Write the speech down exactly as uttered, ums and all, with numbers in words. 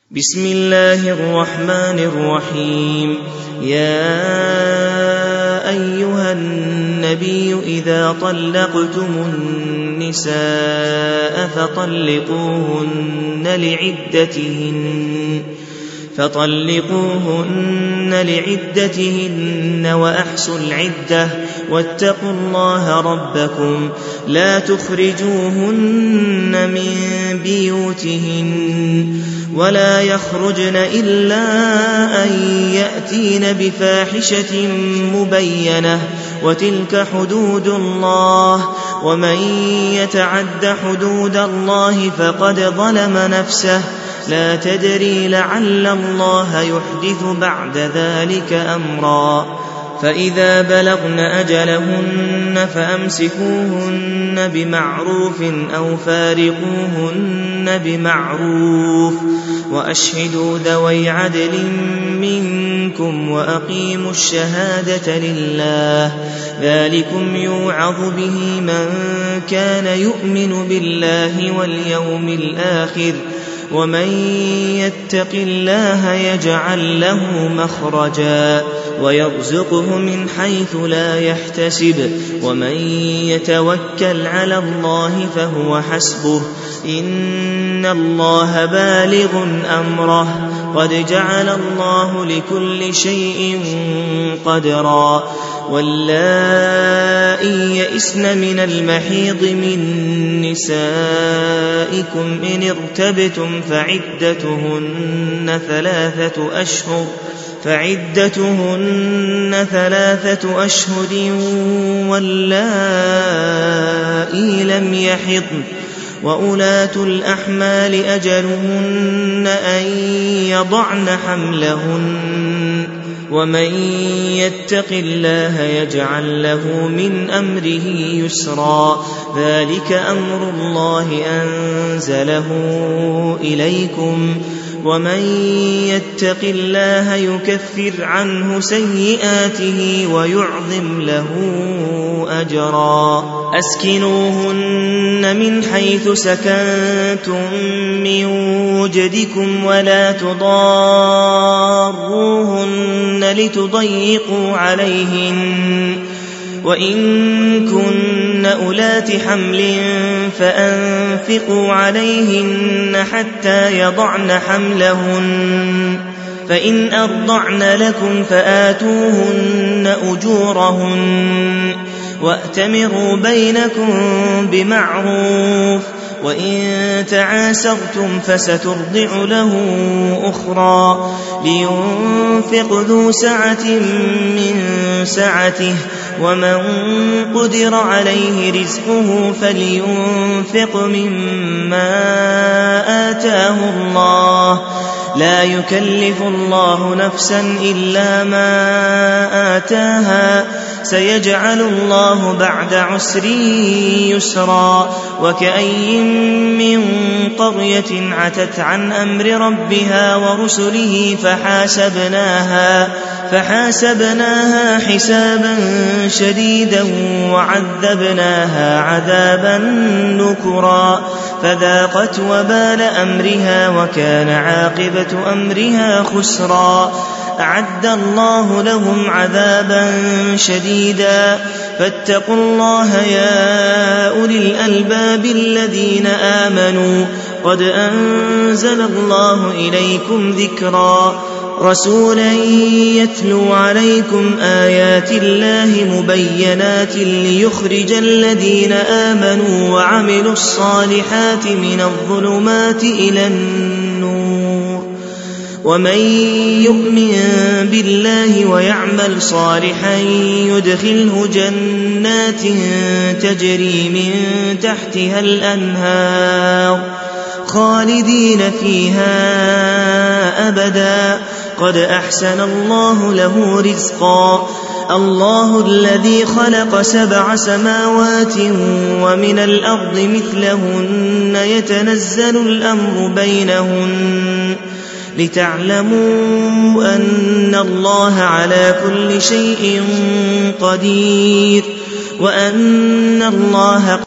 بسم الله الرحمن الرحيم. يا أيها النبي إذا طلقتم النساء فطلقوهن لعدتهن فطلقوهن لعدتهن وأحصوا العدة واتقوا الله ربكم لا تخرجوهن من بيوتهن ولا يخرجن إلا أن يأتين بفاحشة مبينة وتلك حدود الله ومن يتعد حدود الله فقد ظلم نفسه لا تدري لعل الله يحدث بعد ذلك أمرا. فإذا بلغن أجلهن فأمسكوهن بمعروف أو فارقوهن بمعروف وأشهدوا ذوي عدل منكم وأقيموا الشهادة لله ذلكم يوعظ به من كان يؤمن بالله واليوم الآخر ومن يتق الله يجعل له مخرجا ويرزقه من حيث لا يحتسب ومن يتوكل على الله فهو حسبه إن الله بالغ أمره قد جعل الله لكل شيء قدرا. واللائي يئسن من المحيض من نسائكم إن ارتبتم فعدتهن ثلاثة أشهر فعدتهن ثلاثة أشهر واللائي لم يحضن وأولاة الأحمال أجلهن أن يضعن حملهن ومن يتق الله يجعل له من أمره يسرا ذلك أمر الله أنزله إليكم ومن يتق الله يكفر عنه سيئاته ويعظم له أجرا. أسكنوهن من حيث سكنتم من وجدكم ولا تضاروهن لتضيقوا عليهن وإن كن أولات حمل فأنفقوا عليهن حتى يضعن حملهن فإن أرضعن لكم فآتوهن أجورهن وأتمروا بينكم بمعروف وإن تعاسرتم فسترضع له أخرى لينفق ذو سعة من سعته ومن قدر عليه رزقه فلينفق مما آتاه الله لا يكلف الله نفسا إلا ما آتاها سيجعل الله بعد عسر يسرا. وكأي من قرية عتت عن أمر ربها ورسله فحاسبناها فحاسبناها حسابا شديدا وعذبناها عذابا نكرا فذاقت وبال أمرها وكان عاقبة أمرها خسرا. أعد الله لهم عذابا شديدا فاتقوا الله يا أولي الألباب الذين آمنوا قد أنزل الله إليكم ذكرا رسولا يتلو عليكم آيات الله مبينات ليخرج الذين آمنوا وعملوا الصالحات من الظلمات إلى النور ومن يؤمن بالله ويعمل صالحا يدخله جنات تجري من تحتها الأنهار خالدين فيها أبدا قد أحسن الله له رزقا. الله الذي خلق سبع سماوات ومن الأرض مثلهن يتنزل الأمر بينهن لتعلموا أن الله على كل شيء قدير وأن الله